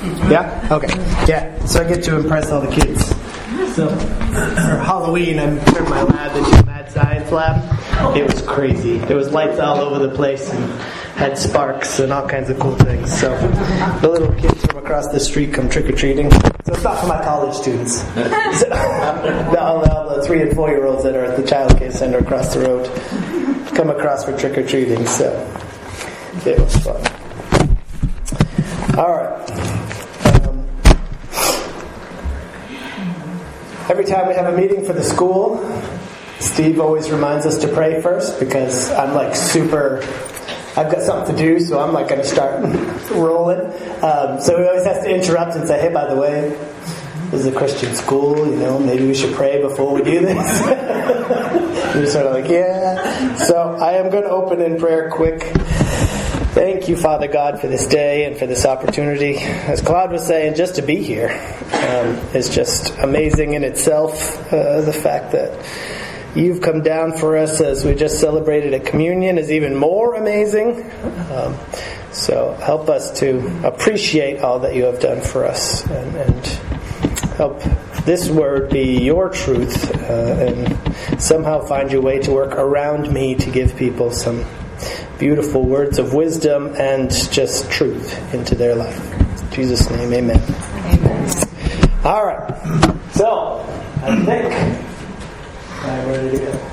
Yeah? Okay. Yeah. So I get to impress all the kids. So for Halloween, I turned my lab into a mad science lab. It was crazy. There was lights all over the place and had sparks and all kinds of cool things. So the little kids from across the street come trick-or-treating. So it's not for my college students. So, all the 3 and 4 year olds that are at the child care center across the road come across for trick-or-treating. So it was fun. All right. Every time we have a meeting for the school, Steve always reminds us to pray first because I'm like I've got something to do, so I'm like going to start rolling. So he always has to interrupt and say, hey, by the way, this is a Christian school, maybe we should pray before we do this. You're sort of like, yeah. So I am going to open in prayer quick. Thank you, Father God, for this day and for this opportunity. As Claude was saying, just to be here is just amazing in itself. The fact that you've come down for us as we just celebrated at communion is even more amazing. So help us to appreciate all that you have done for us and help this word be your truth and somehow find your way to work around me to give people some beautiful words of wisdom and just truth into their life. In Jesus' name, amen. All right. So, I think... where did it go?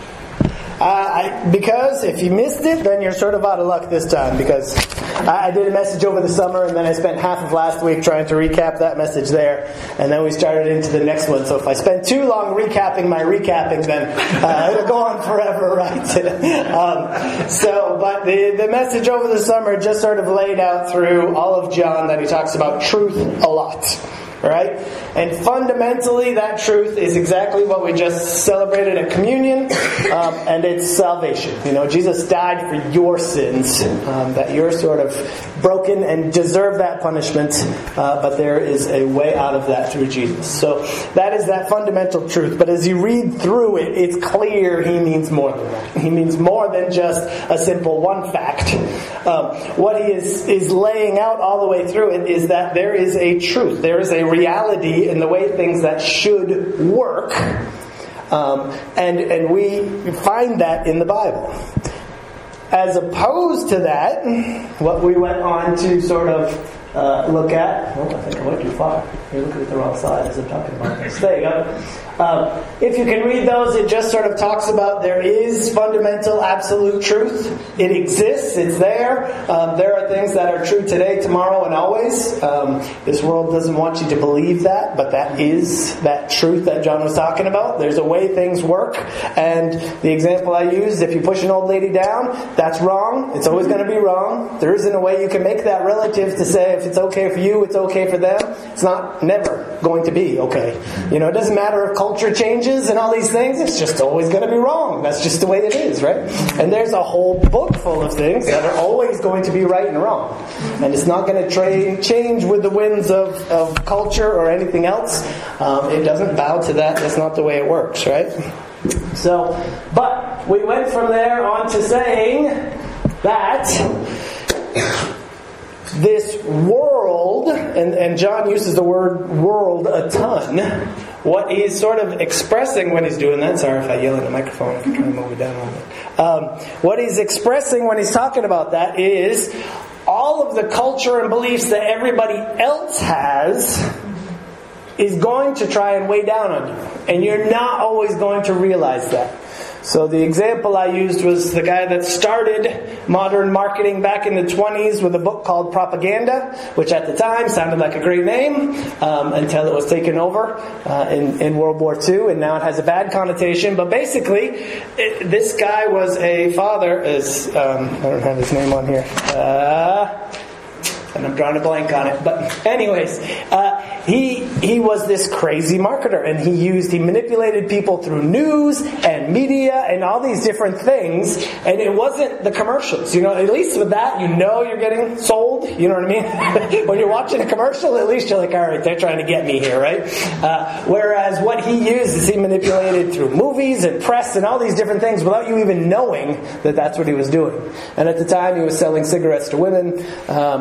Because if you missed it, then you're sort of out of luck this time, because I did a message over the summer and then I spent half of last week trying to recap that message there, and then we started into the next one. So if I spend too long recapping my recapping, then it'll go on forever, right? But the message over the summer just sort of laid out through all of John that he talks about truth a lot. Right? And fundamentally, that truth is exactly what we just celebrated at communion, and it's salvation. Jesus died for your sins, that you're sort of broken and deserve that punishment, but there is a way out of that through Jesus. So that is that fundamental truth. But as you read through it, it's clear he means more than that. He means more than just a simple one fact. What he is laying out all the way through it is that there is a truth. There is a reality in the way things that should work. And we find that in the Bible. As opposed to that, what we went on to sort of look at... I think I went too far. You're looking at the wrong side as I'm talking about this. There you go. If you can read those, it just sort of talks about there is fundamental absolute truth. It exists. It's there. There are things that are true today, tomorrow, and always. This world doesn't want you to believe that, but that is that truth that John was talking about. There's a way things work, and the example I used, if you push an old lady down, that's wrong. It's always going to be wrong. There isn't a way you can make that relative to say if it's okay for you, it's okay for them. It's never going to be okay. It doesn't matter if culture changes and all these things, it's just always going to be wrong. That's just the way it is, right? And there's a whole book full of things that are always going to be right and wrong. And it's not going to change with the winds of culture or anything else. It doesn't bow to that. That's not the way it works, right? So, but we went from there on to saying that this world, and John uses the word world a ton, what he's sort of expressing when he's doing that, sorry if I yell in the microphone, if you try to move it down a little bit. What he's expressing when he's talking about that is all of the culture and beliefs that everybody else has is going to try and weigh down on you. And you're not always going to realize that. So the example I used was the guy that started modern marketing back in the 20s with a book called Propaganda, which at the time sounded like a great name until it was taken over in World War II, and now it has a bad connotation. But basically, this guy was a father, I don't have his name on here, and I'm drawing a blank on it. But anyways, he was this crazy marketer, and he manipulated people through news and media and all these different things. And it wasn't the commercials. At least with that, you're getting sold. You know what I mean? When you're watching a commercial, at least you're like, all right, they're trying to get me here, right? Whereas what he used is he manipulated through movies and press and all these different things without you even knowing that that's what he was doing. And at the time, he was selling cigarettes to women. It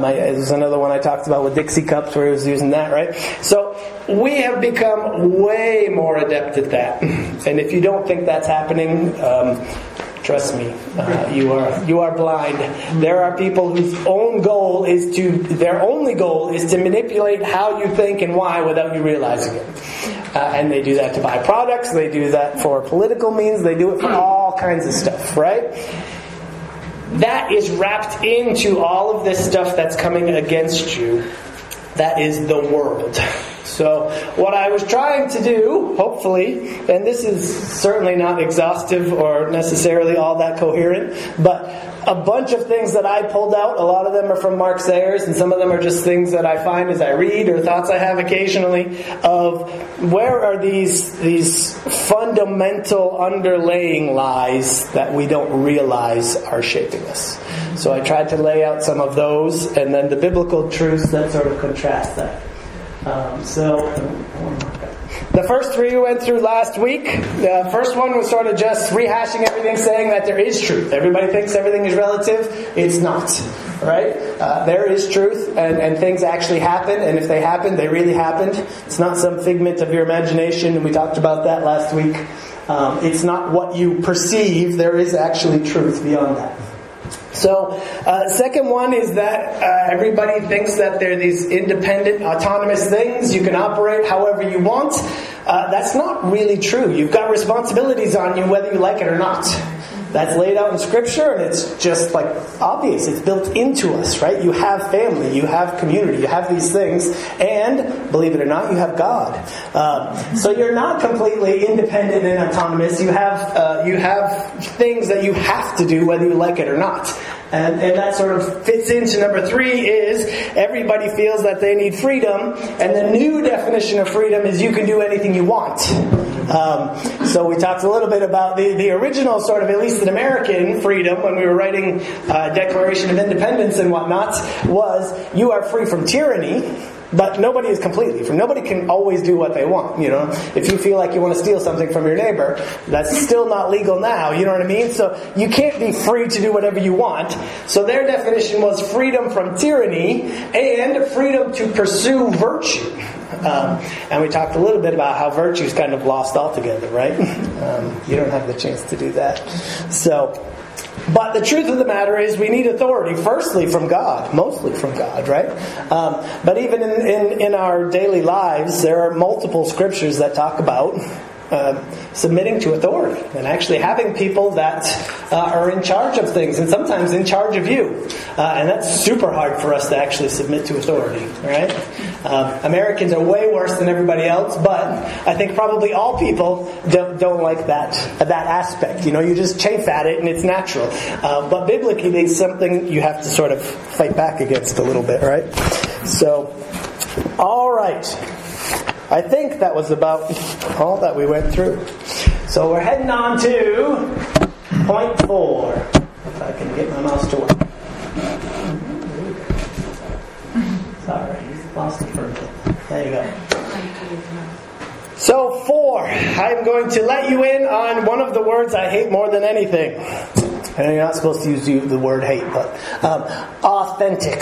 There's another one I talked about with Dixie cups where he was using that, right? So we have become way more adept at that. And if you don't think that's happening, trust me, you are blind. There are people whose only goal is to manipulate how you think and why without you realizing it. And they do that to buy products. They do that for political means. They do it for all kinds of stuff, right? That is wrapped into all of this stuff that's coming against you. That is the world. So what I was trying to do, hopefully, and this is certainly not exhaustive or necessarily all that coherent, but a bunch of things that I pulled out, a lot of them are from Mark Sayers, and some of them are just things that I find as I read or thoughts I have occasionally of where are these fundamental underlaying lies that we don't realize are shaping us. So I tried to lay out some of those, and then the biblical truths that sort of contrast that. The first three we went through last week. The first one was sort of just rehashing everything, saying that there is truth. Everybody thinks everything is relative. It's not. Right? There is truth, and things actually happen, and if they happened, they really happened. It's not some figment of your imagination, and we talked about that last week. It's not what you perceive. There is actually truth beyond that. So, second one is that everybody thinks that they're these independent, autonomous things. You can operate however you want. That's not really true. You've got responsibilities on you whether you like it or not. That's laid out in Scripture, and it's just like obvious. It's built into us, right? You have family, you have community, you have these things, and believe it or not, you have God. So you're not completely independent and autonomous. You have things that you have to do whether you like it or not. And that sort of fits into number 3 is everybody feels that they need freedom, and the new definition of freedom is you can do anything you want. So we talked a little bit about the original sort of, at least in American freedom, when we were writing Declaration of Independence and whatnot, was you are free from tyranny. But nobody is completely free. Nobody can always do what they want, you know. If you feel like you want to steal something from your neighbor, that's still not legal now, you know what I mean? So you can't be free to do whatever you want. So their definition was freedom from tyranny and freedom to pursue virtue. And we talked a little bit about how virtue's kind of lost altogether, right? You don't have the chance to do that. But the truth of the matter is we need authority, firstly from God, mostly from God, right? But even in our daily lives, there are multiple scriptures that talk about submitting to authority and actually having people that are in charge of things and sometimes in charge of you. And that's super hard for us to actually submit to authority, right? Americans are way worse than everybody else, but I think probably all people don't like that aspect. You know, you just chafe at it and it's natural. But biblically, it's something you have to sort of fight back against a little bit, right? So, all right. I think that was about all that we went through. So we're heading on to point 4. If I can get my mouse to work. Sorry, lost it for a bit. There you go. So 4, I'm going to let you in on one of the words I hate more than anything. I know you're not supposed to use the word hate, but authentic.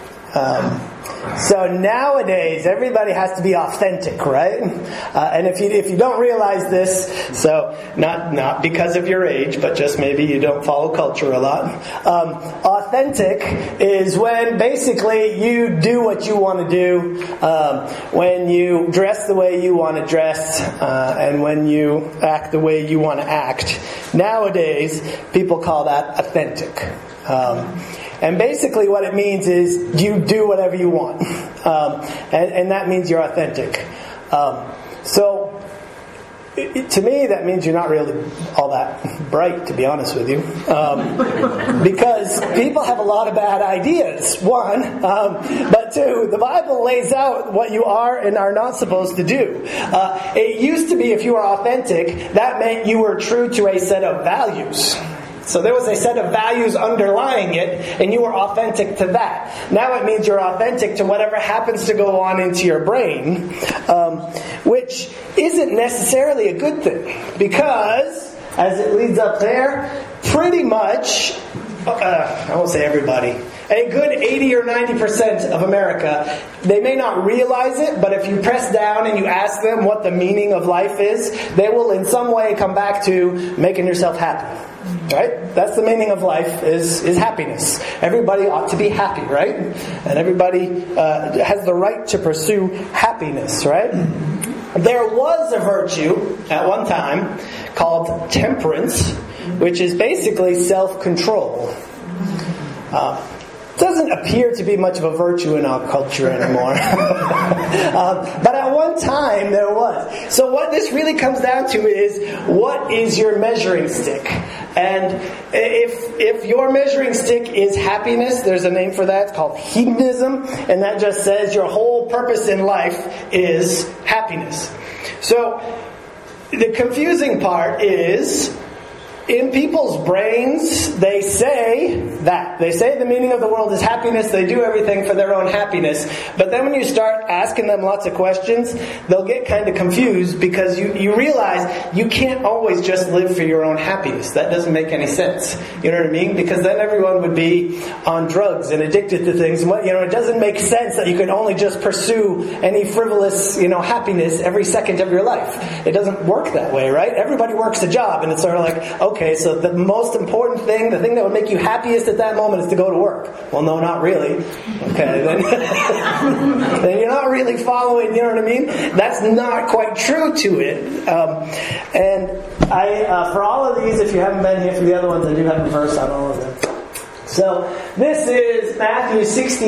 So nowadays, everybody has to be authentic, right? And if you don't realize this, so not because of your age, but just maybe you don't follow culture a lot. Authentic is when basically you do what you want to do, when you dress the way you want to dress, and when you act the way you want to act. Nowadays, people call that authentic. And basically what it means is you do whatever you want. And that means you're authentic. So, to me, that means you're not really all that bright, to be honest with you. Because people have a lot of bad ideas, one. But two, the Bible lays out what you are and are not supposed to do. It used to be if you were authentic, that meant you were true to a set of values. So there was a set of values underlying it, and you were authentic to that. Now it means you're authentic to whatever happens to go on into your brain, which isn't necessarily a good thing. Because, as it leads up there, pretty much, I won't say everybody, A good 80 or 90% of America, they may not realize it, but if you press down and you ask them what the meaning of life is, they will in some way come back to making yourself happy. Right? That's the meaning of life, is happiness. Everybody ought to be happy, right? And everybody has the right to pursue happiness, right? There was a virtue at one time called temperance, which is basically self-control. Doesn't appear to be much of a virtue in our culture anymore. But at one time there was. So what this really comes down to is, what is your measuring stick? And if your measuring stick is happiness, there's a name for that. It's called hedonism. And that just says your whole purpose in life is happiness. So the confusing part is, in people's brains, they say that. They say the meaning of the world is happiness. They do everything for their own happiness. But then when you start asking them lots of questions, they'll get kind of confused, because you realize you can't always just live for your own happiness. That doesn't make any sense. You know what I mean? Because then everyone would be on drugs and addicted to things. And it doesn't make sense that you can only just pursue any frivolous, happiness every second of your life. It doesn't work that way, right? Everybody works a job, and it's sort of like, okay, so the most important thing, the thing that would make you happiest at that moment, is to go to work. Well, no, not really. Okay, then, then you're not really following, you know what I mean? That's not quite true to it. And I, for all of these, if you haven't been here for the other ones, I do have a verse on all of them. So, this is Matthew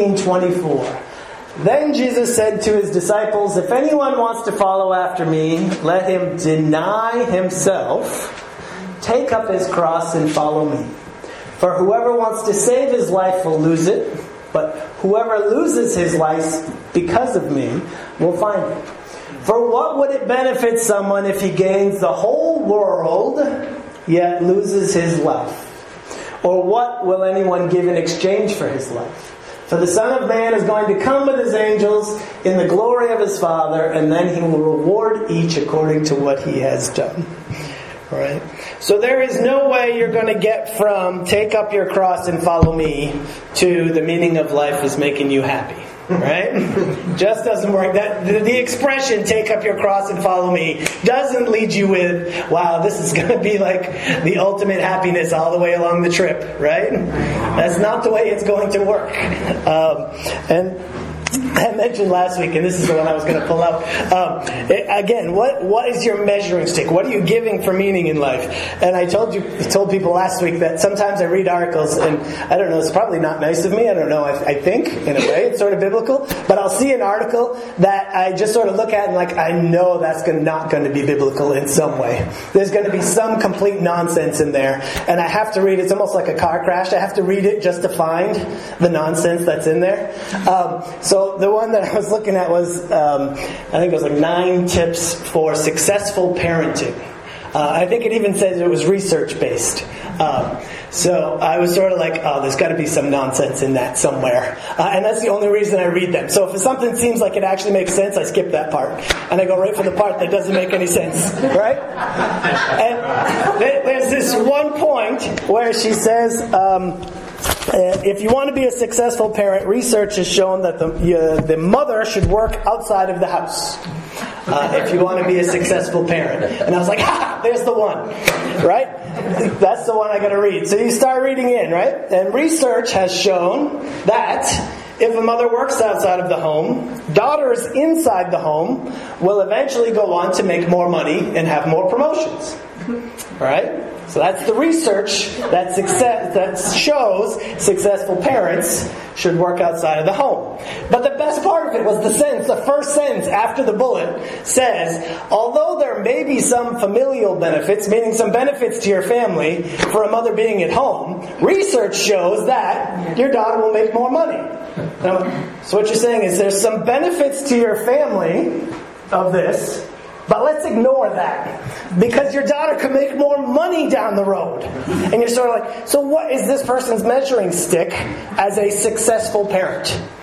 16:24. Then Jesus said to his disciples, "If anyone wants to follow after me, let him deny himself, take up his cross and follow me. For whoever wants to save his life will lose it, but whoever loses his life because of me will find it. For what would it benefit someone if he gains the whole world, yet loses his life? Or what will anyone give in exchange for his life? For the Son of Man is going to come with his angels in the glory of his Father, and then he will reward each according to what he has done." Right? So there is no way you're going to get from take up your cross and follow me to the meaning of life is making you happy. Right? Just doesn't work. That the expression take up your cross and follow me doesn't lead you with, wow, this is going to be like the ultimate happiness all the way along the trip. Right? That's not the way it's going to work. And I mentioned last week, and this is the one I was going to pull up. Again, what is your measuring stick? What are you giving for meaning in life? And I told people last week that sometimes I read articles, and I don't know, it's probably not nice of me. I don't know. I think in a way it's sort of biblical, but I'll see an article that I just sort of look at and I know that's not going to be biblical in some way. There's going to be some complete nonsense in there, and I have to read. It's almost like a car crash. I have to read it just to find the nonsense that's in there. So the one that I was looking at was, I think it was 9 tips for successful parenting. I think it even says it was research-based. So I was sort of like, oh, there's got to be some nonsense in that somewhere. And that's the only reason I read them. So if something seems like it actually makes sense, I skip that part. And I go right for the part that doesn't make any sense. Right? And there's this one point where she says, if you want to be a successful parent, research has shown that the mother should work outside of the house. If you want to be a successful parent. And I was like, there's the one. Right? That's the one I got to read. So you start reading in, right? And research has shown that if a mother works outside of the home, daughters inside the home will eventually go on to make more money and have more promotions. Right? So that's the research that shows successful parents should work outside of the home. But the best part of it was the first sentence after the bullet says, although there may be some familial benefits, meaning some benefits to your family for a mother being at home, research shows that your daughter will make more money. Now, so what you're saying is there's some benefits to your family of this, but let's ignore that, because your daughter could make more money down the road. And you're sort of like, so what is this person's measuring stick as a successful parent?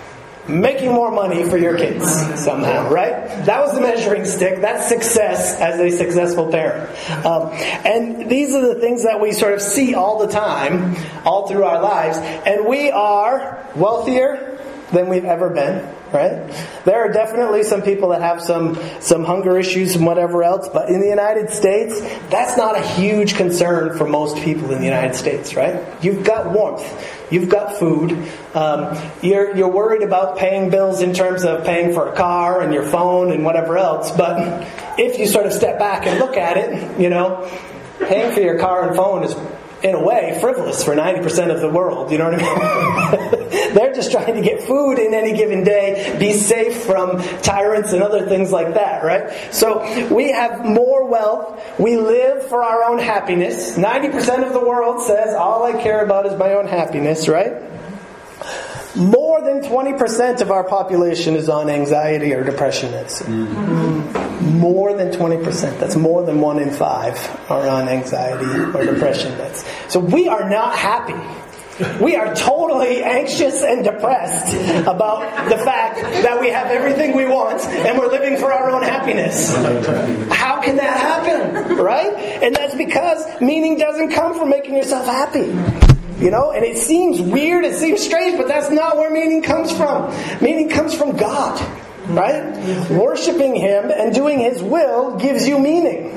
making more money for your kids somehow, right? That was the measuring stick. That's success as a successful parent. And these are the things that we sort of see all the time, all through our lives. And we are wealthier than we've ever been, right? There are definitely some people that have some hunger issues and whatever else, but in the United States, that's not a huge concern for most people in the United States, right? You've got warmth. You've got food. You're worried about paying bills in terms of paying for a car and your phone and whatever else. But if you sort of step back and look at it, paying for your car and phone is, in a way, frivolous for 90% of the world. You know what I mean? They're just trying to get food in any given day, be safe from tyrants and other things like that, right? So we have more wealth. We live for our own happiness. 90% of the world says, all I care about is my own happiness, right? More than 20% of our population is on anxiety or depression meds. More than 20%. That's more than 1 in 5 are on anxiety or depression meds. So we are not happy. We are totally anxious and depressed about the fact that we have everything we want and we're living for our own happiness. How can that happen? Right? And that's because meaning doesn't come from making yourself happy. And it seems weird, it seems strange, but that's not where meaning comes from. Meaning comes from God. Right? Worshiping Him and doing His will gives you meaning.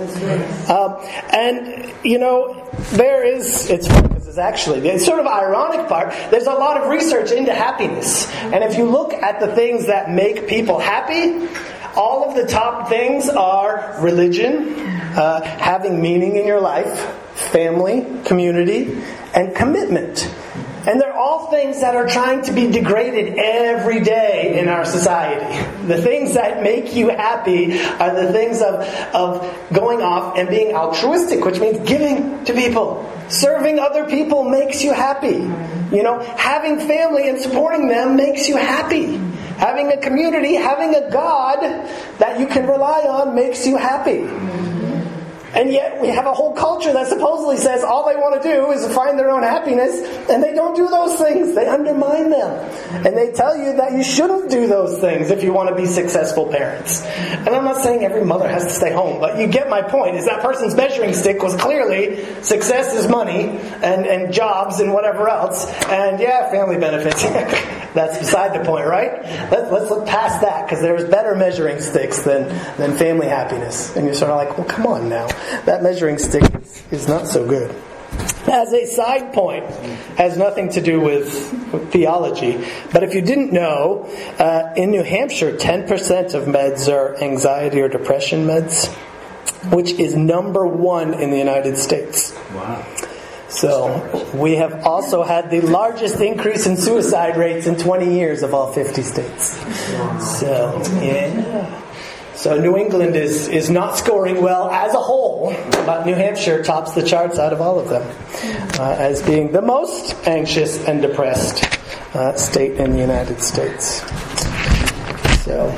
It's funny because it's sort of ironic part. There's a lot of research into happiness. And if you look at the things that make people happy, all of the top things are religion, having meaning in your life, family, community, and commitment. And they're all things that are trying to be degraded every day in our society. The things that make you happy are the things of going off and being altruistic, which means giving to people. Serving other people makes you happy. Having family and supporting them makes you happy. Having a community, having a God that you can rely on makes you happy. And yet we have a whole culture that supposedly says all they want to do is find their own happiness, and they don't do those things. They undermine them. And they tell you that you shouldn't do those things if you want to be successful parents. And I'm not saying every mother has to stay home, but you get my point, is that person's measuring stick was clearly success is money and jobs and whatever else. And family benefits. That's beside the point, right? Let's look past that, because there's better measuring sticks than family happiness. And you're sort of like, well, come on now. That measuring stick is not so good. As a side point, has nothing to do with theology, but if you didn't know, in New Hampshire, 10% of meds are anxiety or depression meds, which is number 1 in the United States. Wow. So we have also had the largest increase in suicide rates in 20 years of all 50 states. So, yeah. So New England is not scoring well as a whole, but New Hampshire tops the charts out of all of them as being the most anxious and depressed state in the United States. So,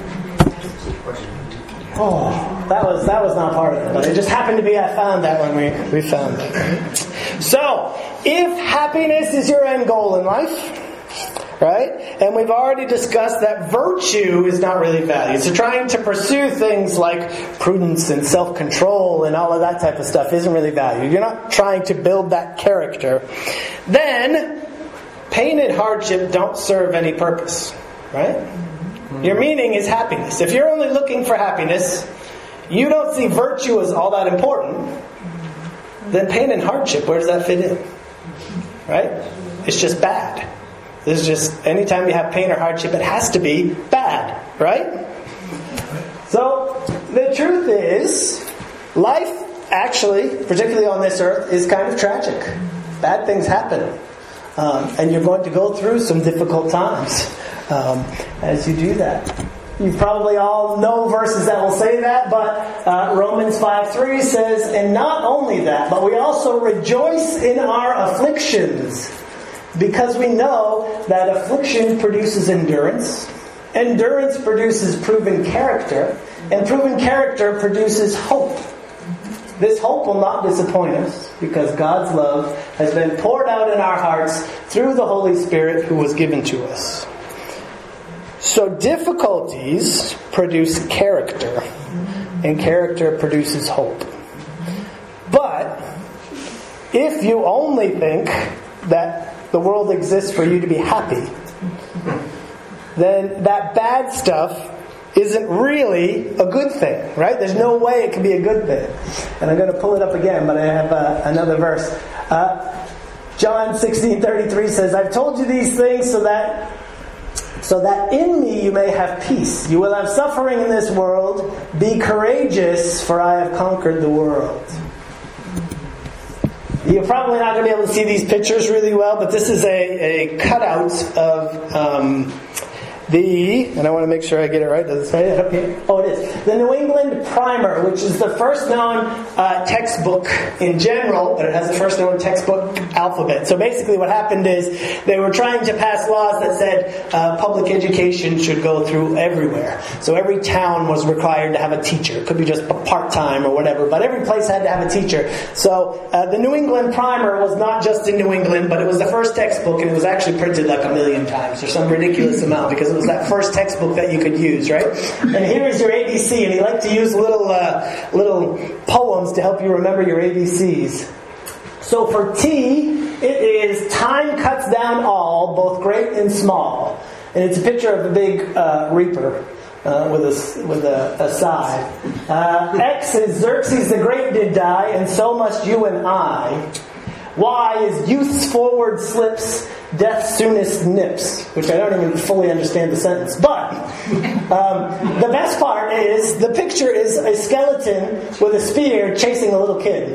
that was not part of it, but it just happened to be I found that when we found it. So, if happiness is your end goal in life, right? And we've already discussed that virtue is not really valued. So trying to pursue things like prudence and self-control and all of that type of stuff isn't really valued. You're not trying to build that character. Then, pain and hardship don't serve any purpose, right? Your meaning is happiness. If you're only looking for happiness, you don't see virtue as all that important, then pain and hardship, where does that fit in? Right? It's just bad. This is just, anytime you have pain or hardship, it has to be bad, right? So, the truth is, life actually, particularly on this earth, is kind of tragic. Bad things happen. And you're going to go through some difficult times as you do that. You probably all know verses that will say that, but Romans 5:3 says, and not only that, but we also rejoice in our afflictions, because we know that affliction produces endurance, endurance produces proven character, and proven character produces hope. This hope will not disappoint us, because God's love has been poured out in our hearts through the Holy Spirit who was given to us. So difficulties produce character, and character produces hope. But if you only think that the world exists for you to be happy, then that bad stuff isn't really a good thing, right? There's no way it can be a good thing. And I'm going to pull it up again, but I have another verse. John 16:33 says, I've told you these things so that in me you may have peace. You will have suffering in this world. Be courageous, for I have conquered the world. You're probably not going to be able to see these pictures really well, but this is a cutout of and I want to make sure I get it right. Does it say it up here? Oh, it is. The New England Primer, which is the first known textbook in general, but it has the first known textbook alphabet. So basically what happened is they were trying to pass laws that said public education should go through everywhere. So every town was required to have a teacher. It could be just part-time or whatever, but every place had to have a teacher. So the New England Primer was not just in New England, but it was the first textbook, and it was actually printed like 1 million times or some ridiculous amount, because it was that first textbook that you could use, right? And here is your ABC, and he liked to use little poems to help you remember your ABCs. So for T, it is time cuts down all, both great and small. And it's a picture of a big reaper with a scythe. X is Xerxes the Great did die, and so must you and I. Y is youth's forward slips, death soonest nips, which I don't even fully understand the sentence. But the best part is the picture is a skeleton with a spear chasing a little kid.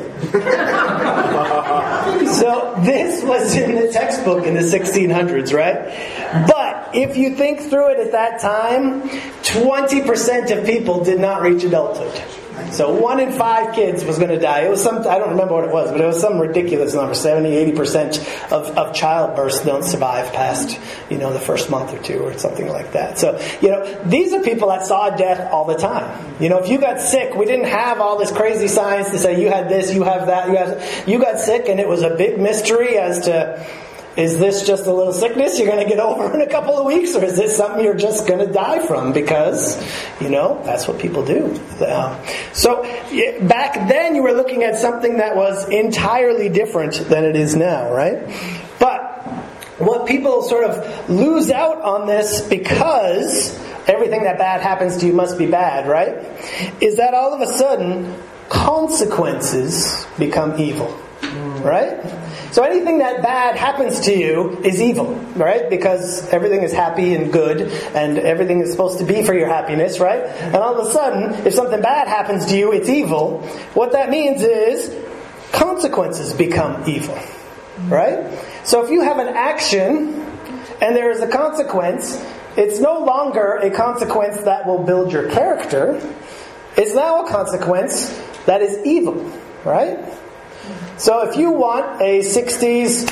So this was in the textbook in the 1600s, right? But if you think through it at that time, 20% of people did not reach adulthood. So 1 in 5 kids was going to die. It was I don't remember what it was, but it was some ridiculous number. 70-80% of childbirths don't survive past, the first month or two or something like that. So, these are people that saw death all the time. If you got sick, we didn't have all this crazy science to say you had this, you have that, you got sick, and it was a big mystery as to, is this just a little sickness you're going to get over in a couple of weeks, or is this something you're just going to die from? Because, that's what people do. So back then you were looking at something that was entirely different than it is now, right? But what people sort of lose out on this, because everything that bad happens to you must be bad, right? Is that all of a sudden consequences become evil, right? So anything that bad happens to you is evil, right? Because everything is happy and good, and everything is supposed to be for your happiness, right? And all of a sudden, if something bad happens to you, it's evil. What that means is consequences become evil, right? So if you have an action and there is a consequence, it's no longer a consequence that will build your character. It's now a consequence that is evil, right? So if you want a 60s,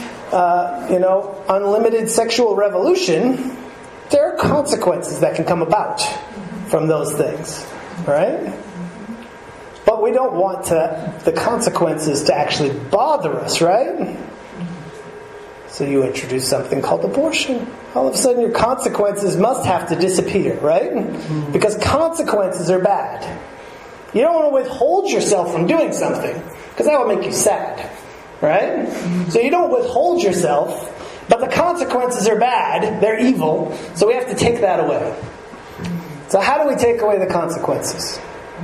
unlimited sexual revolution, there are consequences that can come about from those things, right? But we don't want the consequences to actually bother us, right? So you introduce something called abortion. All of a sudden your consequences must have to disappear, right? Because consequences are bad. You don't want to withhold yourself from doing something, because that will make you sad, right? So you don't withhold yourself, but the consequences are bad, they're evil, so we have to take that away. So how do we take away the consequences?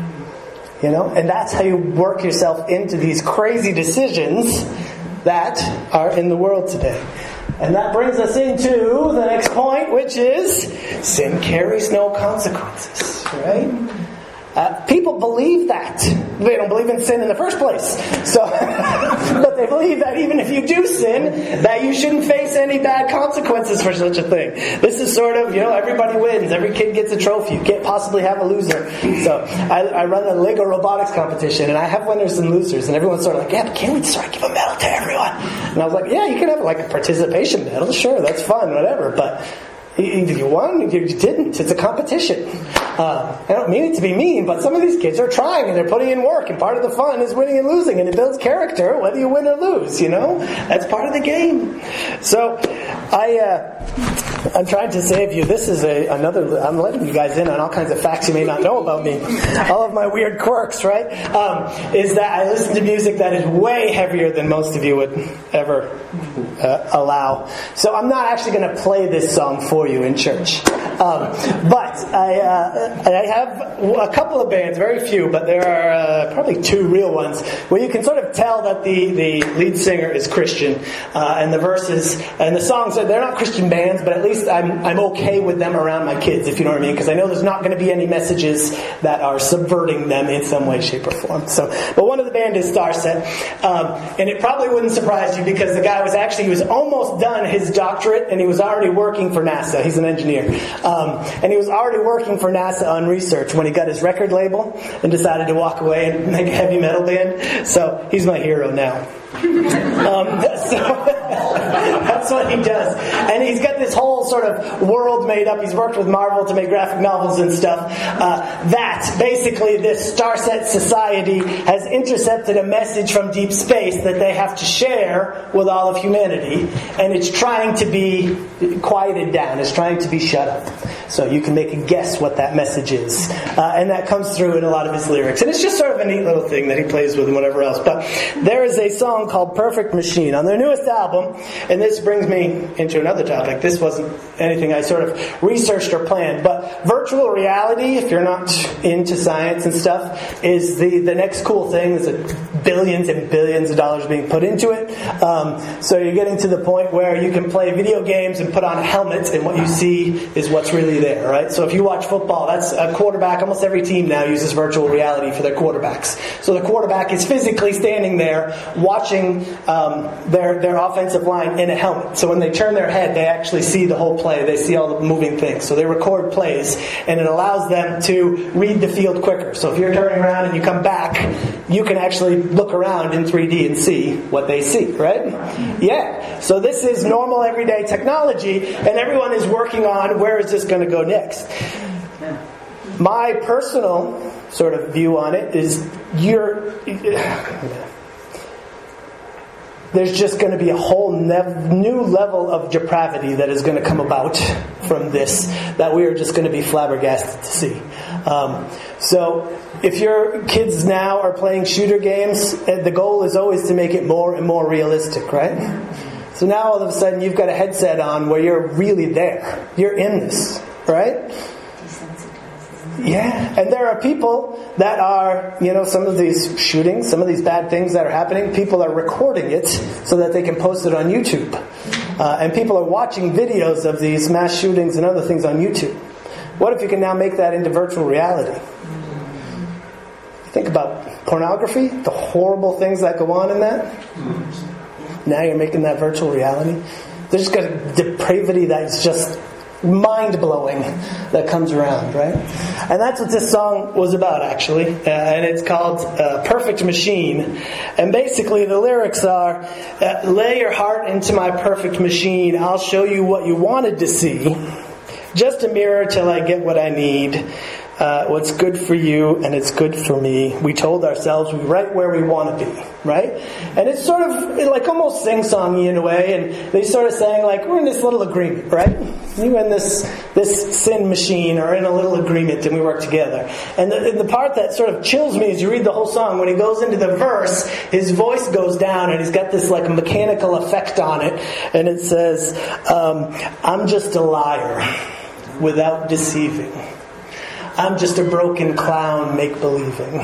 And that's how you work yourself into these crazy decisions that are in the world today. And that brings us into the next point, which is sin carries no consequences, right? People believe that. They don't believe in sin in the first place. So, but they believe that even if you do sin, that you shouldn't face any bad consequences for such a thing. This is sort of, everybody wins. Every kid gets a trophy. You can't possibly have a loser. So I run a Lego robotics competition, and I have winners and losers, and everyone's sort of like, yeah, but can't we sort of give a medal to everyone? And I was like, yeah, you can have like a participation medal. Sure, that's fun, whatever. But either you won or you didn't. It's a competition. I don't mean it to be mean, but some of these kids are trying and they're putting in work, and part of the fun is winning and losing, and it builds character whether you win or lose, That's part of the game. So I I'm trying to save you. This is another. I'm letting you guys in on all kinds of facts you may not know about me. All of my weird quirks, right? Is that I listen to music that is way heavier than most of you would ever allow. So I'm not actually going to play this song for you in church. But I have a couple of bands, very few, but there are probably two real ones where you can sort of tell that the lead singer is Christian, and the verses and the songs, they're not Christian bands, but at least I'm okay with them around my kids, if you know what I mean, because I know there's not going to be any messages that are subverting them in some way, shape, or form. So, but one of the band is Starset, and it probably wouldn't surprise you because the guy he was almost done his doctorate, and he was already working for NASA. He's an engineer, and he was already working for NASA on research when he got his record label and decided to walk away and make a heavy metal band. So he's my hero now. That's what he does, and he's got this whole sort of world made up. He's worked with Marvel to make graphic novels and stuff. That basically this Starset Society has intercepted a message from deep space that they have to share with all of humanity, and it's trying to be quieted down. It's trying to be shut up. So you can make a guess what that message is, and that comes through in a lot of his lyrics. And it's just sort of a neat little thing that he plays with and whatever else. But there is a song called Perfect Machine on their newest album, and this brings me into another topic. This wasn't anything I sort of researched or planned, but virtual reality, if you're not into science and stuff, is the next cool thing. There's billions and billions of dollars being put into it. So you're getting to the point where you can play video games and put on a helmet, and what you see is what's really there, right? So if you watch football, that's a quarterback. Almost every team now uses virtual reality for their quarterbacks. So the quarterback is physically standing there watching their offensive line in a helmet. So when they turn their head, they actually see the whole play. They see all the moving things. So they record plays, and it allows them to read the field quicker. So if you're turning around and you come back, you can actually look around in 3D and see what they see, right? Yeah. So this is normal everyday technology, and everyone is working on where is this going to go next. My personal sort of view on it is there's just going to be a whole new level of depravity that is going to come about from this that we are just going to be flabbergasted to see. So if your kids now are playing shooter games, the goal is always to make it more and more realistic, right? So now all of a sudden you've got a headset on where you're really there. You're in this, right? Yeah, and there are people that are, some of these shootings, some of these bad things that are happening, people are recording it so that they can post it on YouTube. And people are watching videos of these mass shootings and other things on YouTube. What if you can now make that into virtual reality? Think about pornography, the horrible things that go on in that. Now you're making that virtual reality. There's just got a depravity that's just mind-blowing that comes around, right? And that's what this song was about, actually. And it's called Perfect Machine. And basically the lyrics are, lay your heart into my perfect machine. I'll show you what you wanted to see. Just a mirror till I get what I need. What's good for you and it's good for me. We told ourselves we're right where we want to be, right? And it's sort of like almost sing-songy in a way, and they sort of saying like, we're in this little agreement, right? You and this sin machine are in a little agreement and we work together. And the part that sort of chills me as you read the whole song, when he goes into the verse, his voice goes down and he's got this like mechanical effect on it, and it says, I'm just a liar without deceiving. I'm just a broken clown make-believing.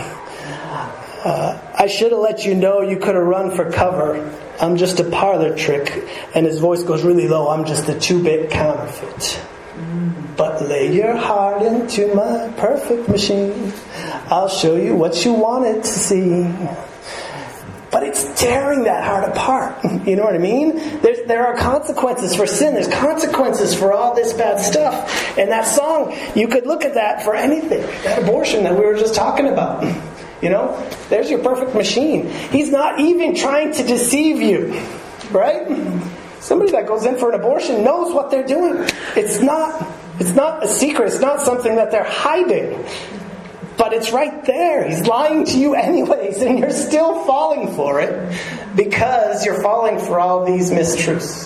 I should have let you know you could have run for cover. I'm just a parlor trick. And his voice goes really low. I'm just a 2-bit counterfeit. But lay your heart into my perfect machine. I'll show you what you wanted to see. But it's tearing that heart apart. You know what I mean? There are consequences for sin. There's consequences for all this bad stuff. And that song, you could look at that for anything. That abortion that we were just talking about. There's your perfect machine. He's not even trying to deceive you. Right? Somebody that goes in for an abortion knows what they're doing. It's not a secret. It's not something that they're hiding. But it's right there. He's lying to you anyways, and you're still falling for it because you're falling for all these mistruths.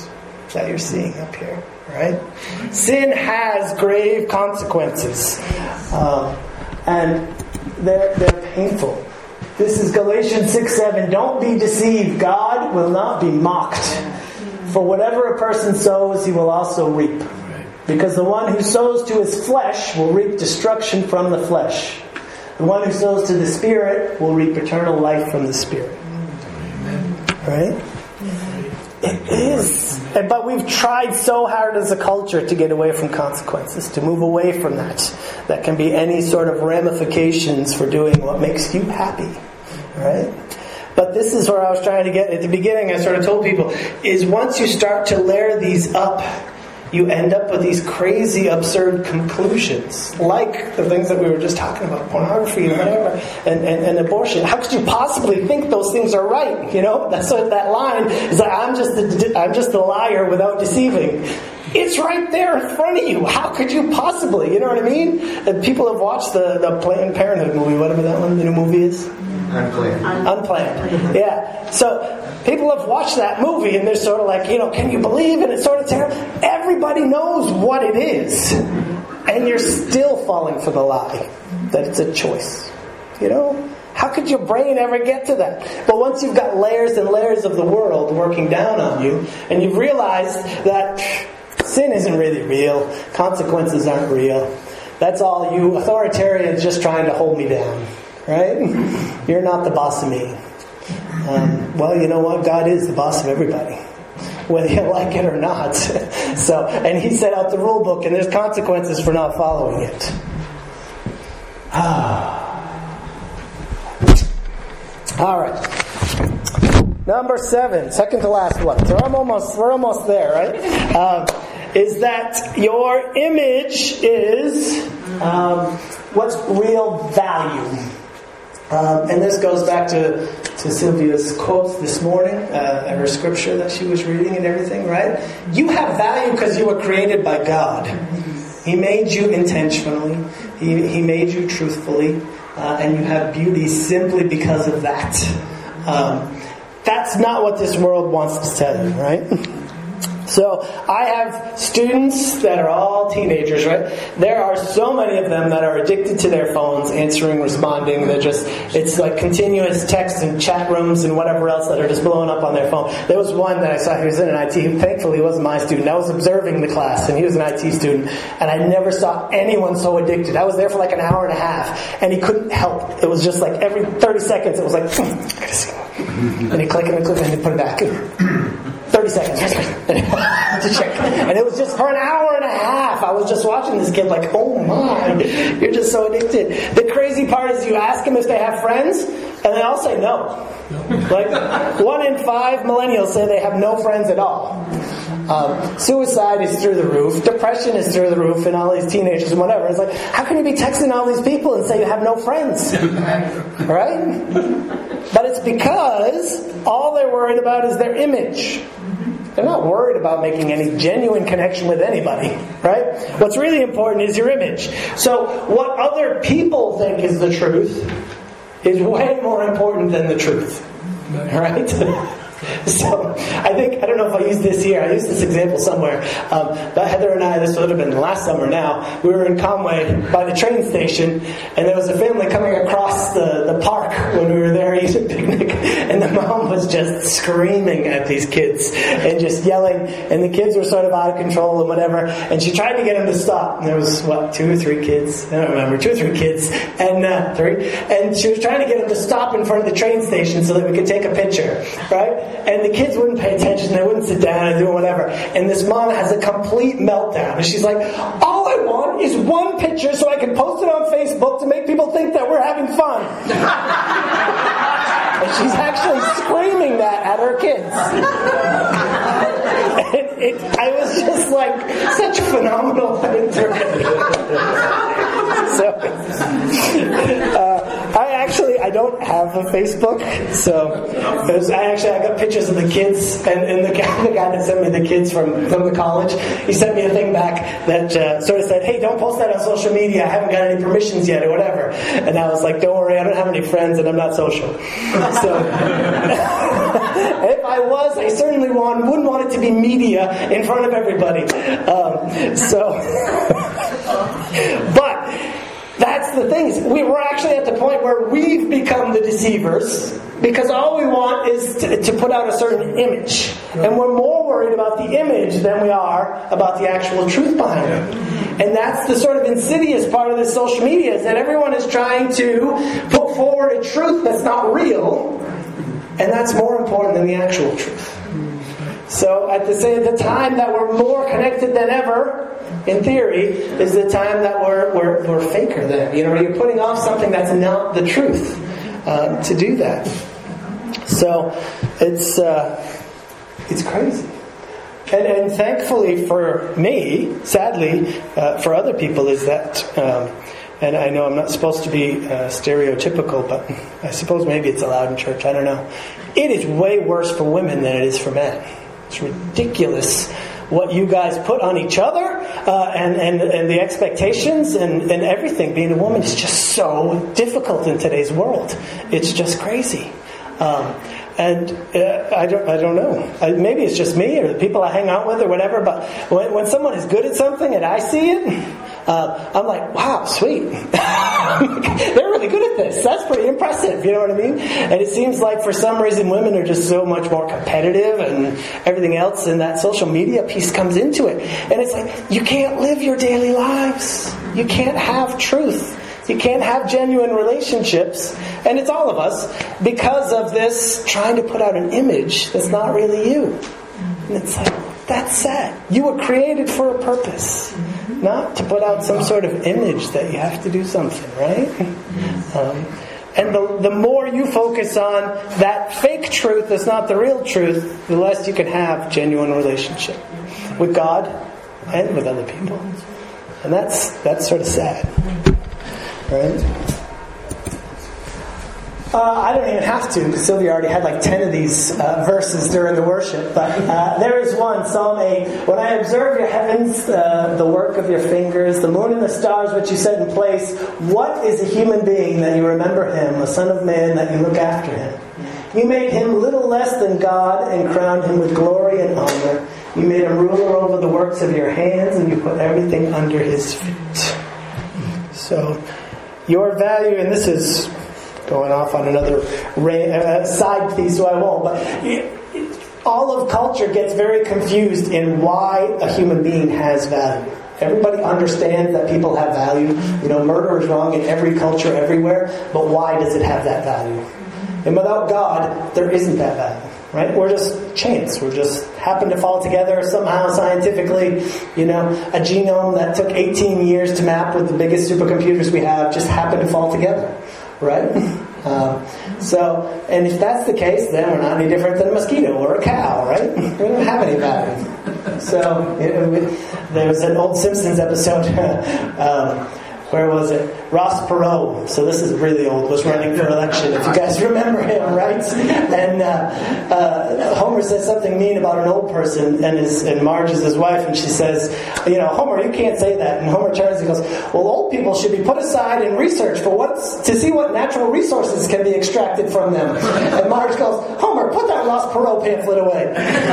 that you're seeing up here, right? Sin has grave consequences, and they're painful. This is Galatians 6:7. Don't be deceived. God will not be mocked. For whatever a person sows, he will also reap. Because the one who sows to his flesh will reap destruction from the flesh. The one who sows to the Spirit will reap eternal life from the Spirit. Right? It is. But we've tried so hard as a culture to get away from consequences, to move away from that. That can be any sort of ramifications for doing what makes you happy. Right? But this is where I was trying to get. At the beginning, I sort of told people, is once you start to layer these up, you end up with these crazy, absurd conclusions, like the things that we were just talking about, pornography and whatever, and abortion. How could you possibly think those things are right? You know, that's what that line is like. I'm just a liar without deceiving. It's right there in front of you. How could you possibly? You know what I mean? And people have watched the Planned Parenthood movie, whatever that one, the new movie is. Unplanned. Yeah. So people have watched that movie and they're sort of like, you know, can you believe it? It's sort of terrible. Everybody knows what it is. And you're still falling for the lie that it's a choice. You know? How could your brain ever get to that? But once you've got layers and layers of the world working down on you, and you've realized that sin isn't really real, consequences aren't real, that's all you authoritarians just trying to hold me down. Right? You're not the boss of me. Well, you know what? God is the boss of everybody, whether you like it or not. So, and He set out the rule book, and there's consequences for not following it. All right. Number 7, second to last one. So we're almost there, right? Is that your image is what's real value. And this goes back to Sylvia's quotes this morning, her scripture that she was reading and everything, right? You have value because you were created by God. He made you intentionally. He made you truthfully. And you have beauty simply because of that. That's not what this world wants to tell you, right? So I have students that are all teenagers, right? There are so many of them that are addicted to their phones, answering, responding. It's like continuous texts and chat rooms and whatever else that are just blowing up on their phone. There was one that I saw, he was in an IT, thankfully he wasn't my student. I was observing the class and he was an IT student, and I never saw anyone so addicted. I was there for like an hour and a half and he couldn't help. It was just like every 30 seconds it was like, I gotta see. And he clicked and he put it back. 30 seconds. To check. And it was just for an hour and a half. I was just watching this kid like, oh my, you're just so addicted. The crazy part is you ask them if they have friends, and they all say no. Like 1 in 5 millennials say they have no friends at all. Suicide is through the roof. Depression is through the roof, and all these teenagers and whatever. It's like, how can you be texting all these people and say you have no friends? Right? But it's because all they're worried about is their image. They're not worried about making any genuine connection with anybody, right? What's really important is your image. So what other people think is the truth is way more important than the truth, right? So I don't know if I used this here. I used this example somewhere. But Heather and I, this would have been last summer now, we were in Conway by the train station, and there was a family coming across the park when we were there eating a picnic, and the mom was just screaming at these kids and just yelling, and the kids were sort of out of control and whatever, and she tried to get them to stop. And there was, 2 or 3 kids? I don't remember, 2 or 3 kids, and 3, and she was trying to get them to stop in front of the train station so that we could take a picture, right? And the kids wouldn't pay attention, they wouldn't sit down and do whatever. And this mom has a complete meltdown. And she's like, all I want is one picture so I can post it on Facebook to make people think that we're having fun. And she's actually screaming that at her kids. I was just like, such a phenomenal thing to read. So, don't have a Facebook, so I got pictures of the kids, and the guy that sent me the kids from the college, he sent me a thing back that sort of said, hey, don't post that on social media, I haven't got any permissions yet, or whatever. And I was like, don't worry, I don't have any friends, and I'm not social. So, if I was, I certainly wouldn't want it to be media in front of everybody. But that's the thing. We're actually at the point where we've become the deceivers because all we want is to put out a certain image. And we're more worried about the image than we are about the actual truth behind it. And that's the sort of insidious part of this social media, is that everyone is trying to put forward a truth that's not real, and that's more important than the actual truth. So at the time that we're more connected than ever, in theory, is the time that we're faker than. You're putting off something that's not the truth to do that. So it's crazy. And thankfully for me, sadly for other people, is that, and I know I'm not supposed to be stereotypical, but I suppose maybe it's allowed in church, I don't know. It is way worse for women than it is for men. It's ridiculous what you guys put on each other, and the expectations and everything. Being a woman is just so difficult in today's world. It's just crazy. And I don't know. Maybe it's just me or the people I hang out with or whatever. But when someone is good at something and I see it, I'm like, wow, sweet. They're really good at this. That's pretty impressive. You know what I mean? And it seems like for some reason women are just so much more competitive and everything else, and that social media piece comes into it. And it's like, you can't live your daily lives. You can't have truth. You can't have genuine relationships, and it's all of us, because of this trying to put out an image that's not really you. And it's like, that's sad. You were created for a purpose, not to put out some sort of image that you have to do something, right? And the more you focus on that fake truth that's not the real truth, the less you can have genuine relationship with God and with other people. And that's sort of sad. Right? I don't even have to, because Sylvia already had like 10 of these verses during the worship. But there is one, Psalm 8. When I observe your heavens, the work of your fingers, the moon and the stars which you set in place, what is a human being that you remember him, a son of man that you look after him? You made him little less than God and crowned him with glory and honor. You made him ruler over the works of your hands, and you put everything under his feet. So, your value, and this is going off on another side piece, so I won't, but all of culture gets very confused in why a human being has value. Everybody understands that people have value. Murder is wrong in every culture, everywhere, but why does it have that value? And without God, there isn't that value. Right? We're just chance. We just happen to fall together somehow scientifically. A genome that took 18 years to map with the biggest supercomputers we have just happened to fall together. Right? And if that's the case, then we're not any different than a mosquito or a cow, right? We don't have any value. So, there was an old Simpsons episode, where was it? Ross Perot. So this is really old. Was running for election. If you guys remember him, right? And Homer says something mean about an old person, and Marge is his wife, and she says, Homer, you can't say that. And Homer turns and goes, well, old people should be put aside in research to see what natural resources can be extracted from them. And Marge goes, Homer, put that Ross Perot pamphlet away.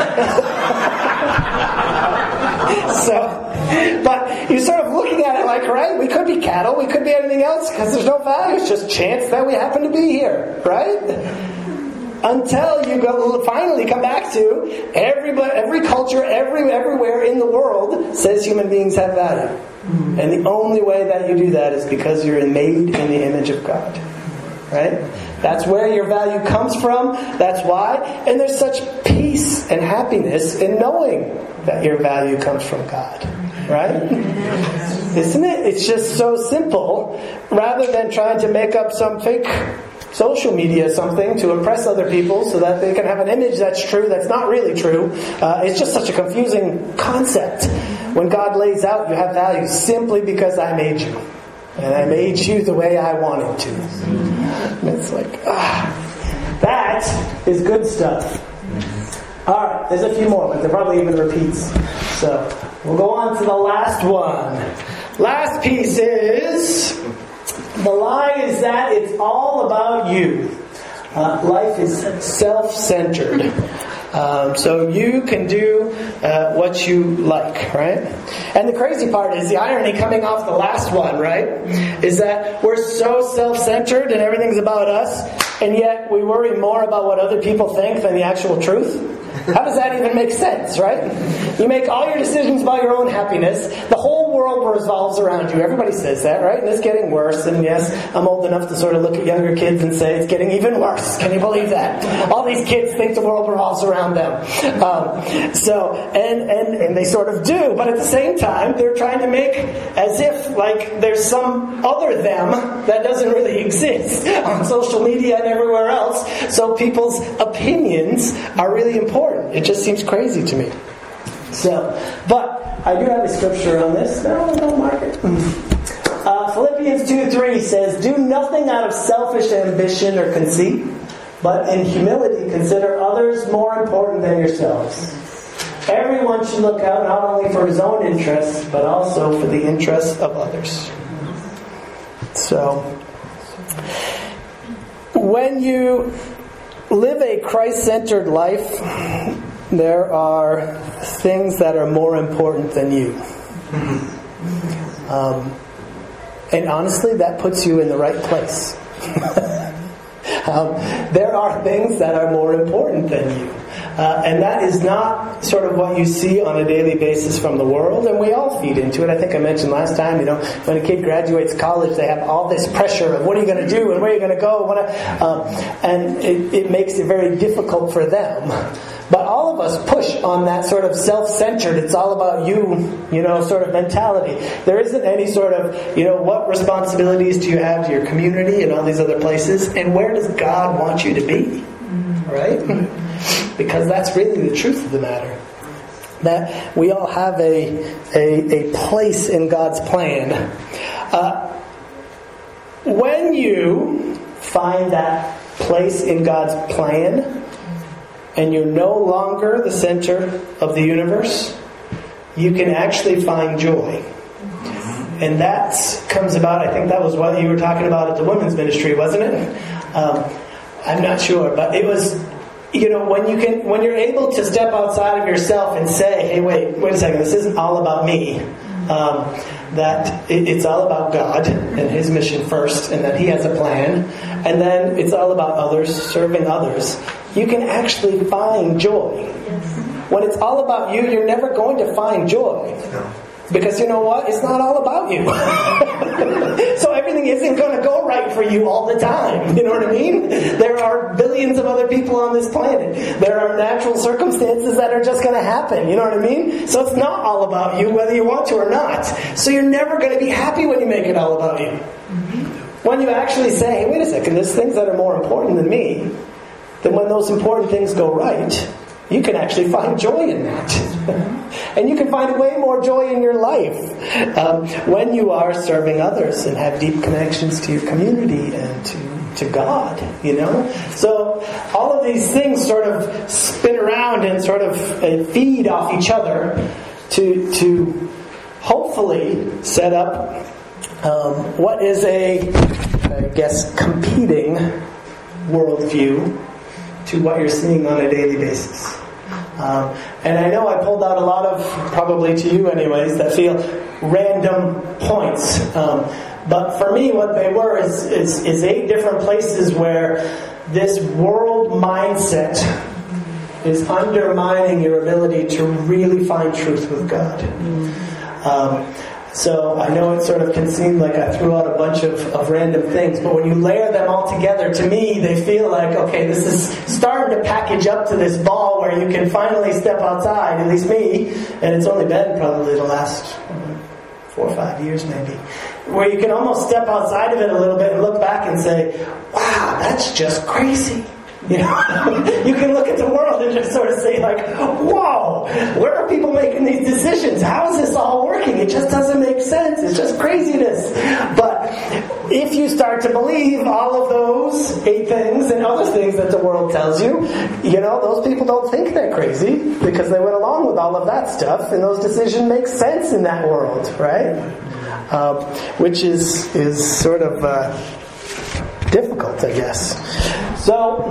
But you're sort of looking at it like, right, we could be cattle, we could be anything else, because there's no value. It's just chance that we happen to be here, right? Until you finally come back to every culture, everywhere in the world says human beings have value. And the only way that you do that is because you're made in the image of God. Right? That's where your value comes from. That's why. And there's such peace and happiness in knowing that your value comes from God. Right? Isn't it? It's just so simple. Rather than trying to make up some fake social media something to impress other people so that they can have an image that's true, that's not really true. It's just such a confusing concept. When God lays out, you have value simply because I made you. And I made you the way I wanted to. And it's like, that is good stuff. Alright, there's a few more, but they're probably even repeats. So, we'll go on to the last one. Last piece is, the lie is that it's all about you. Life is self-centered. So you can do what you like, right? And the crazy part is, the irony coming off the last one, right, is that we're so self-centered and everything's about us, and yet we worry more about what other people think than the actual truth. How does that even make sense, right? You make all your decisions about your own happiness. The whole world revolves around you. Everybody says that, right? And it's getting worse. And yes, I'm old enough to sort of look at younger kids and say it's getting even worse. Can you believe that? All these kids think the world revolves around them. And they sort of do. But at the same time, they're trying to make as if like there's some other them that doesn't really exist on social media and everywhere else. So people's opinions are really important. It just seems crazy to me. So, but I do have a scripture on this. No, don't mark it. Philippians 2:3 says, "Do nothing out of selfish ambition or conceit, but in humility consider others more important than yourselves. Everyone should look out not only for his own interests, but also for the interests of others." So, when you live a Christ-centered life, there are things that are more important than you. And honestly, that puts you in the right place. There are things that are more important than you. And that is not sort of what you see on a daily basis from the world, and we all feed into it. I think I mentioned last time, when a kid graduates college, they have all this pressure of what are you going to do and where are you going to go, and it makes it very difficult for them. But all of us push on that sort of self-centered, it's all about you, sort of mentality. There isn't any sort of, what responsibilities do you have to your community and all these other places, and where does God want you to be? Right? Because that's really the truth of the matter. That we all have a place in God's plan. When you find that place in God's plan, and you're no longer the center of the universe, you can actually find joy. And that comes about, I think that was what you were talking about at the women's ministry, wasn't it? I'm not sure, but it was, when you're able to step outside of yourself and say, hey, wait a second, this isn't all about me. That it's all about God and His mission first, and that He has a plan, and then it's all about others, serving others. You can actually find joy. When it's all about you, you're never going to find joy. Because you know what? It's not all about you. So everything isn't going to go right for you all the time. You know what I mean? There are billions of other people on this planet. There are natural circumstances that are just going to happen. You know what I mean? So it's not all about you, whether you want to or not. So you're never going to be happy when you make it all about you. When you actually say, hey, wait a second, there's things that are more important than me, then when those important things go right, you can actually find joy in that. And you can find way more joy in your life when you are serving others and have deep connections to your community and to God, So all of these things sort of spin around and sort of feed off each other to hopefully set up what is competing worldview to what you're seeing on a daily basis. And I know I pulled out a lot of, probably to you anyways, that feel random points. But for me, what they were is 8 different places where this world mindset is undermining your ability to really find truth with God. So I know it sort of can seem like I threw out a bunch of random things, but when you layer them all together, to me, they feel like, okay, this is starting to package up to this ball where you can finally step outside, at least me, and it's only been probably the last 4 or 5 years maybe, where you can almost step outside of it a little bit and look back and say, wow, that's just crazy. You know, you can look at the world and just sort of say like, whoa, where are people making these decisions? How is this all working? It just doesn't make sense. It's just craziness. But if you start to believe all of those 8 things and other things that the world tells you, you know, those people don't think they're crazy because they went along with all of that stuff, and those decisions make sense in that world, right? Which is sort of difficult, I guess. So,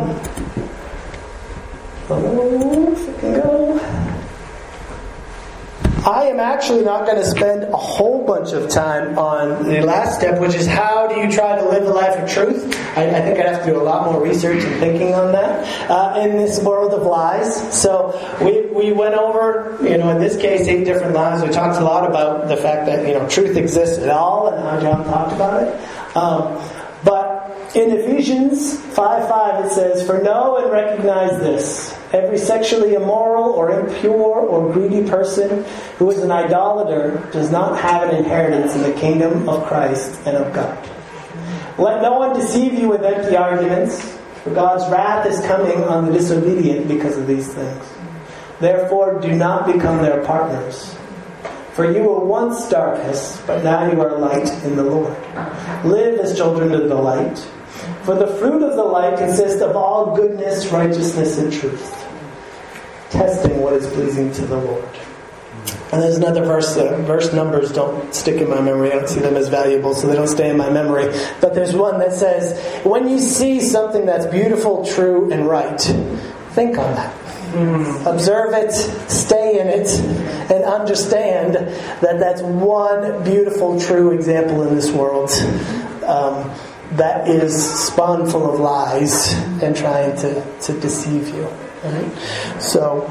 I am actually not going to spend a whole bunch of time on the last step, which is how do you try to live a life of truth. I think I'd have to do a lot more research and thinking on that in this world of lies. So we went over, you know, in this case, 8 different lies. We talked a lot about the fact that, you know, truth exists at all and how John talked about it. But in Ephesians 5:5 it says, "For know and recognize this, every sexually immoral or impure or greedy person who is an idolater does not have an inheritance in the kingdom of Christ and of God. Let no one deceive you with empty arguments, for God's wrath is coming on the disobedient because of these things. Therefore do not become their partners. For you were once darkness, but now you are light in the Lord. Live as children of the light. For the fruit of the light consists of all goodness, righteousness, and truth, testing what is pleasing to the Lord." And there's another verse. Verse numbers don't stick in my memory. I don't see them as valuable, so they don't stay in my memory. But there's one that says, when you see something that's beautiful, true, and right, think on that. Observe it, stay in it, and understand that that's one beautiful, true example in this world that is spun full of lies and trying to deceive you. Right? So,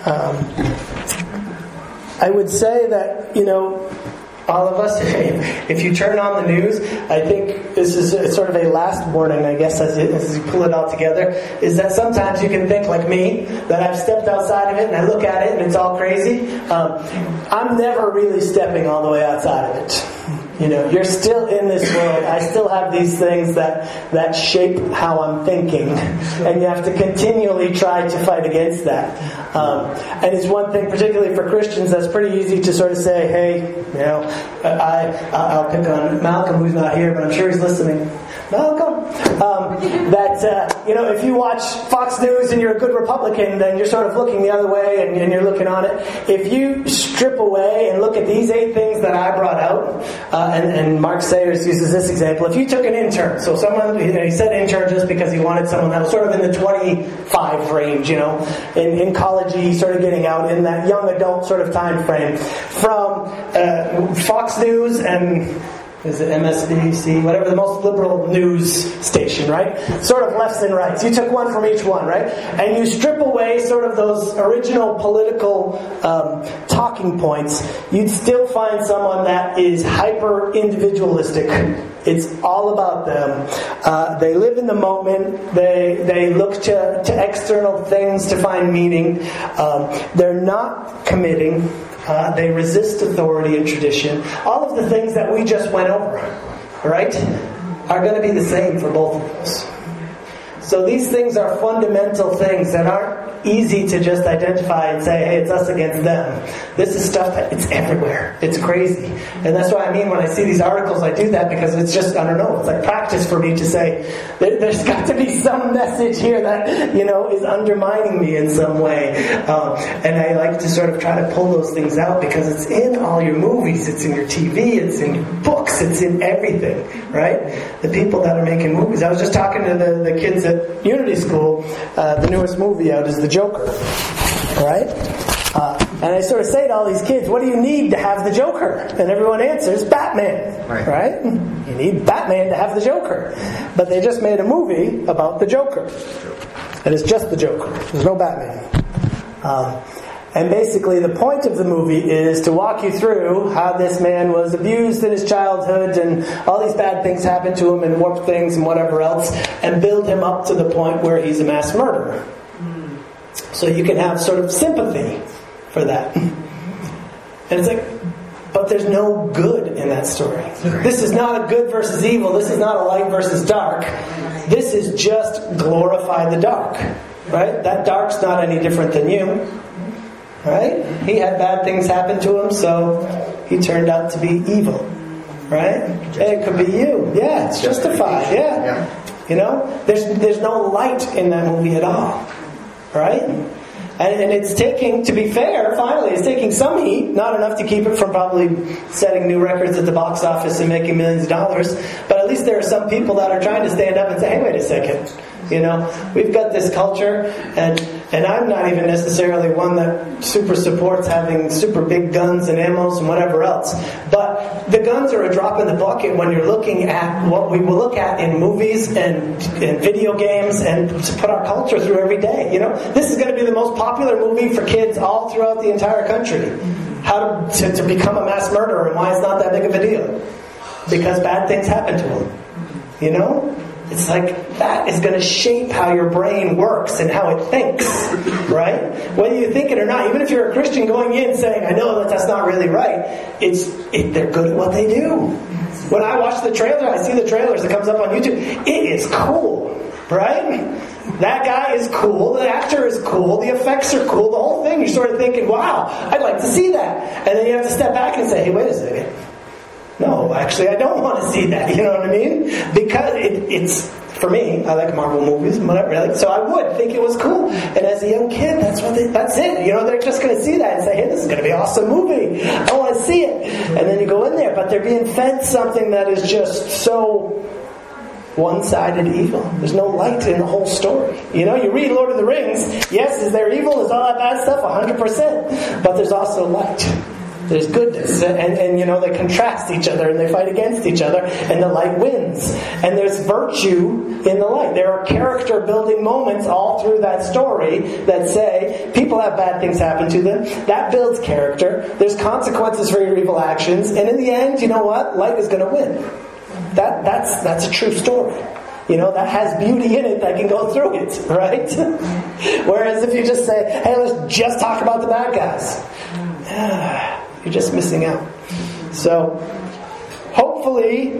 I would say that, you know, all of us, if you turn on the news, I think this is sort of a last warning, I guess, as you pull it all together, is that sometimes you can think like me, that I've stepped outside of it and I look at it and it's all crazy. I'm never really stepping all the way outside of it. You know, you're still in this world. I still have these things that shape how I'm thinking. And you have to continually try to fight against that. And it's one thing, particularly for Christians, that's pretty easy to sort of say, hey, you know, I'll pick on Malcolm, who's not here, but I'm sure he's listening. Malcolm! You know, if you watch Fox News and you're a good Republican, then you're sort of looking the other way and you're looking on it. If you strip away and look at these 8 things that I brought out, and Mark Sayers uses this example. If you took an intern, so someone, you know, he said intern just because he wanted someone that was sort of in the 25 range, you know, in college, sort of getting out in that young adult sort of time frame, from Fox News and is it MSNBC, whatever, the most liberal news station, right? Sort of lefts and rights. You took one from each one, right? And you strip away sort of those original political talking points, you'd still find someone that is hyper-individualistic. It's all about them. They live in the moment. They look to external things to find meaning. They're not committing. They resist authority and tradition. All of the things that we just went over, right, are going to be the same for both of us. So these things are fundamental things that aren't easy to just identify and say, hey, it's us against them. This is stuff that it's everywhere. It's crazy. And that's what I mean when I see these articles, I do that because it's just, I don't know, it's like practice for me to say, there's got to be some message here that, you know, is undermining me in some way. And I like to sort of try to pull those things out because it's in all your movies, it's in your TV, it's in your books, it's in everything, right? The people that are making movies. I was just talking to the kids at Unity School. The newest movie out is The Joker, right? And I sort of say to all these kids, what do you need to have the Joker? And everyone answers, Batman, right? You need Batman to have the Joker. But they just made a movie about the Joker. And it's just the Joker. There's no Batman. And basically the point of the movie is to walk you through how this man was abused in his childhood and all these bad things happened to him and warped things and whatever else, and build him up to the point where he's a mass murderer. So you can have sort of sympathy for that. And it's like, But there's no good in that story. This is not a good versus evil. This is not a light versus dark. This is just glorify the dark. Right? That dark's not any different than you. Right? He had bad things happen to him, so he turned out to be evil. Right? It could be you. Yeah, it's justified. Yeah. You know? There's no light in that movie at all. Right? And it's taking, to be fair, finally, it's taking some heat, not enough to keep it from probably setting new records at the box office and making millions of dollars, but at least there are some people that are trying to stand up and say, hey, wait a second. You know, we've got this culture, and I'm not even necessarily one that super supports having super big guns and ammos and whatever else. But the guns are a drop in the bucket when you're looking at what we will look at in movies and in video games and to put our culture through every day. You know, this is going to be the most popular movie for kids all throughout the entire country. How to become a mass murderer and why it's not that big of a deal. Because bad things happen to them. You know? It's like that is going to shape how your brain works and how it thinks, right? Whether you think it or not, even if you're a Christian going in saying, I know that that's not really right, they're good at what they do. When I watch the trailer, I see the trailers that comes up on YouTube, it is cool, right? That guy is cool, the actor is cool, the effects are cool, the whole thing, you're sort of thinking, wow, I'd like to see that. And then you have to step back and say, hey, wait a second. No, actually, I don't want to see that. You know what I mean? Because it's for me. I like Marvel movies and whatever. So I would think it was cool. And as a young kid, that's it. You know, they're just going to see that and say, "Hey, this is going to be an awesome movie. I want to see it." And then you go in there, but they're being fed something that is just so one-sided evil. There's no light in the whole story. You know, you read Lord of the Rings. Yes, is there evil? Is all that bad stuff? 100%. But there's also light. There's goodness, and you know, they contrast each other and they fight against each other, and the light wins. And there's virtue in the light. There are character building moments all through that story that say people have bad things happen to them. That builds character. There's consequences for your evil actions, and in the end, you know what? Light is going to win. That's a true story. You know, that has beauty in it that can go through it, right? Whereas if you just say, hey, let's just talk about the bad guys. You're just missing out. So, hopefully,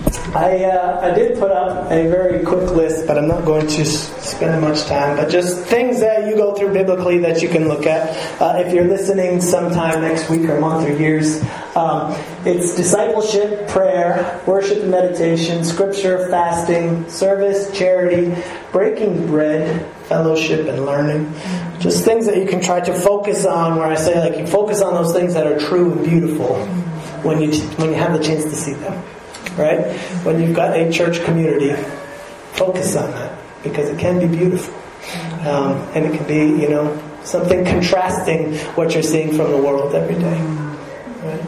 I did put up a very quick list, but I'm not going to spend much time. But just things that you go through biblically that you can look at. If you're listening sometime next week or month or years, it's discipleship, prayer, worship and meditation, scripture, fasting, service, charity, breaking bread, fellowship and learning. Just things that you can try to focus on, where I say, like, you focus on those things that are true and beautiful when you have the chance to see them. Right? When you've got a church community, focus on that, because it can be beautiful. And it can be, you know, something contrasting what you're seeing from the world every day. Right?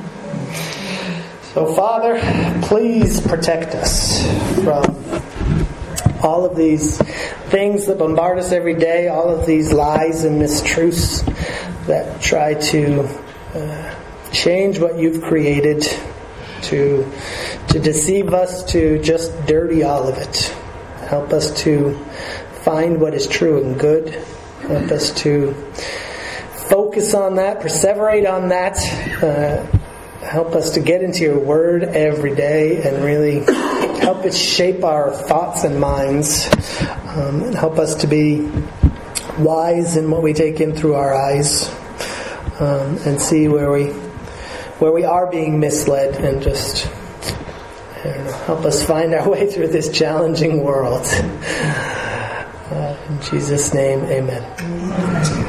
So, Father, please protect us from all of these things that bombard us every day, all of these lies and mistruths that try to change what you've created, to deceive us, to just dirty all of it. Help us to find what is true and good. Help us to focus on that, perseverate on that. Help us to get into your word every day and really help it shape our thoughts and minds. And help us to be wise in what we take in through our eyes, and see where we are being misled, and just help us find our way through this challenging world. In Jesus' name, amen.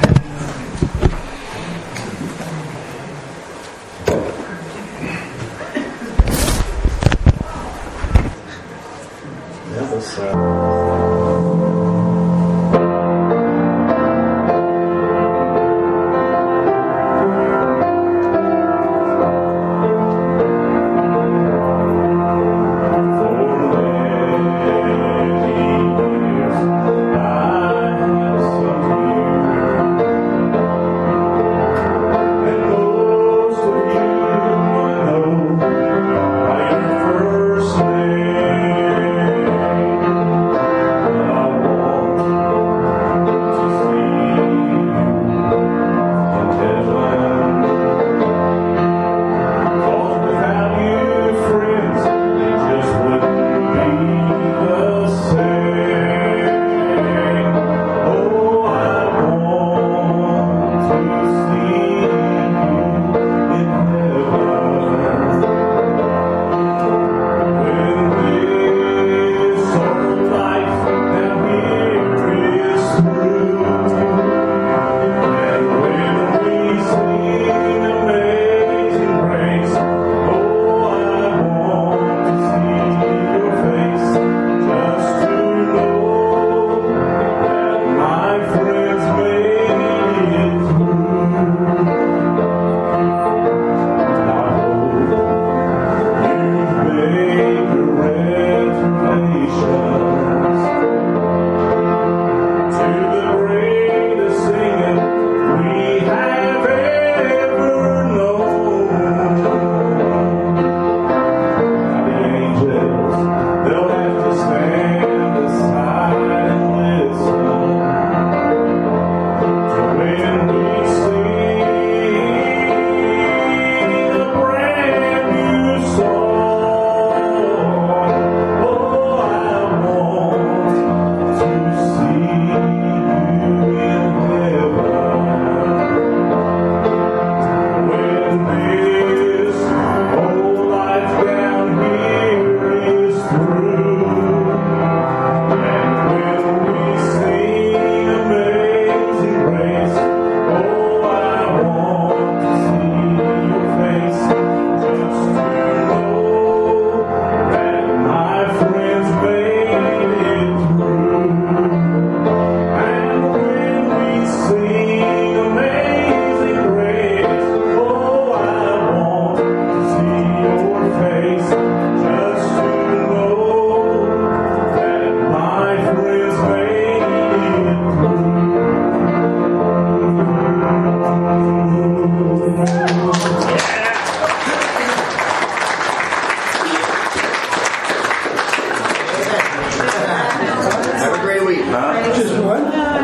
Have a great week. Just one?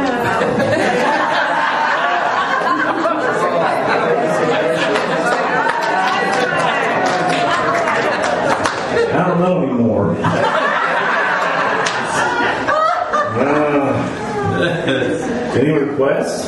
I don't know anymore. Any requests?